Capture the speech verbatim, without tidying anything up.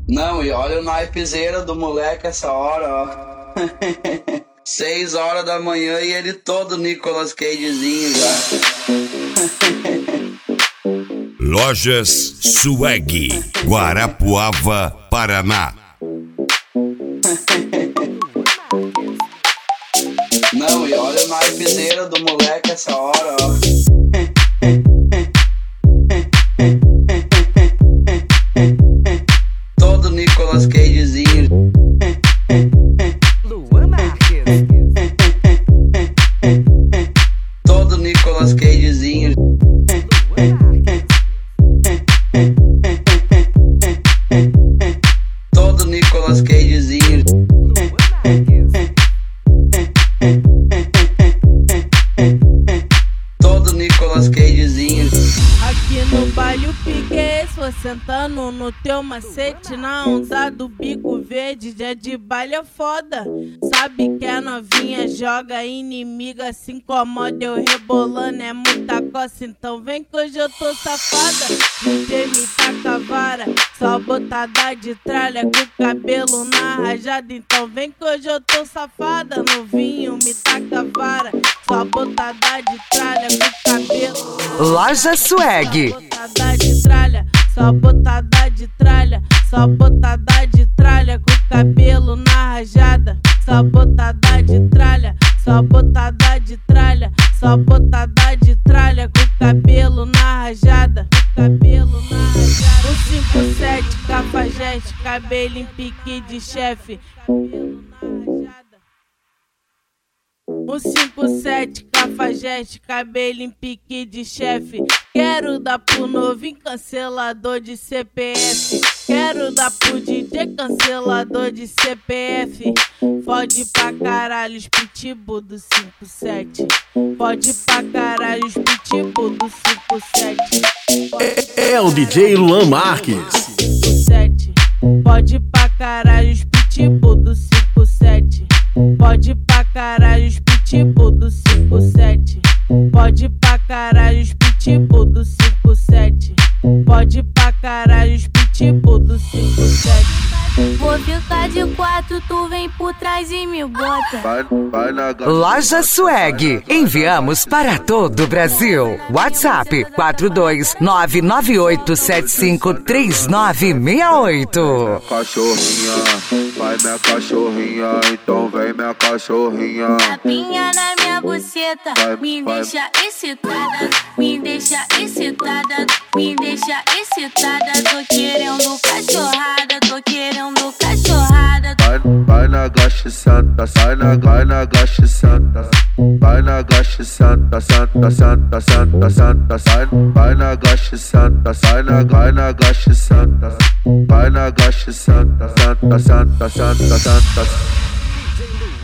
Não, e olha o naipezeira do moleque essa hora, ó. Seis horas da manhã e ele todo Nicolas Cagezinho já. Lojas Swag, Guarapuava, Paraná. Não, e olha o naipezeira do moleque essa hora, ó. Todo Nicolas Cagezinho. Luan Marques. Todo Nicolas Cagezinho. Luan Marques. Todo Nicolas Cagezinho. Luan Marques. Todo Nicolas Cagezinho. Aqui no baile o pique é esse, vou sentando no teu macete. Na onda do bico verde, dia de baile é foda. Sabe que a novinha joga, inimiga se incomoda. Eu rebolando é muita coça, então vem que hoje eu tô safada. D J me taca a vara, só botada de tralha, com o cabelo na rajada. Então vem que hoje eu tô safada. No vinho me taca a vara, só botada de tralha, com o cabelo. Loja Swag. Só botada de tralha, só botada de tralha, só botada de tralha, com o cabelo na rajada. Só botada de tralha, só botada de tralha, só botada de tralha, com o cabelo na rajada. Cabelo na rajada. O cinco sete, cafajeste, cabelo em pique de chefe. Cabelo na rajada. O cinco sete, cafajeste, cabelo em pique de chefe. Quero dar pro novinho cancelador de C P F. Quero dar pro D J cancelador de C P F. Fode pra caralho os pitbull do cinco sete. Fode pra caralho os pitbull do cinco sete. É, é o D J Luan Marques. cinco sete. Pode pra caralho os pitbull do cinco sete. Pode pra caralho os pitbull do cinco sete. Pode pra caralho os pitbull do cinco sete. Pode pra caralho os pitbull do cinco sete. Vou ficar de quatro, tu vem por trás e me bota. Vai, vai na gata. Loja Swag. Enviamos para todo o Brasil. WhatsApp quatro dois nove nove oito sete cinco três nove seis oito. Cachorrinha, vai minha cachorrinha, então vem minha cachorrinha. Tapinha na minha buceta, Vai, me vai. deixa excitada, me deixa excitada, me deixa excitada. Tô querendo cachorrada, tô querendo cachorrada. Vai, vai na gaste santa, sai na, vai na gaste santa. Vai na gaste santa, santa, santa, santa, santa, sai. Vai na gaste santa, sai na, vai na gaste santa. Vai na gaste santa, santa, santa, santa, santa.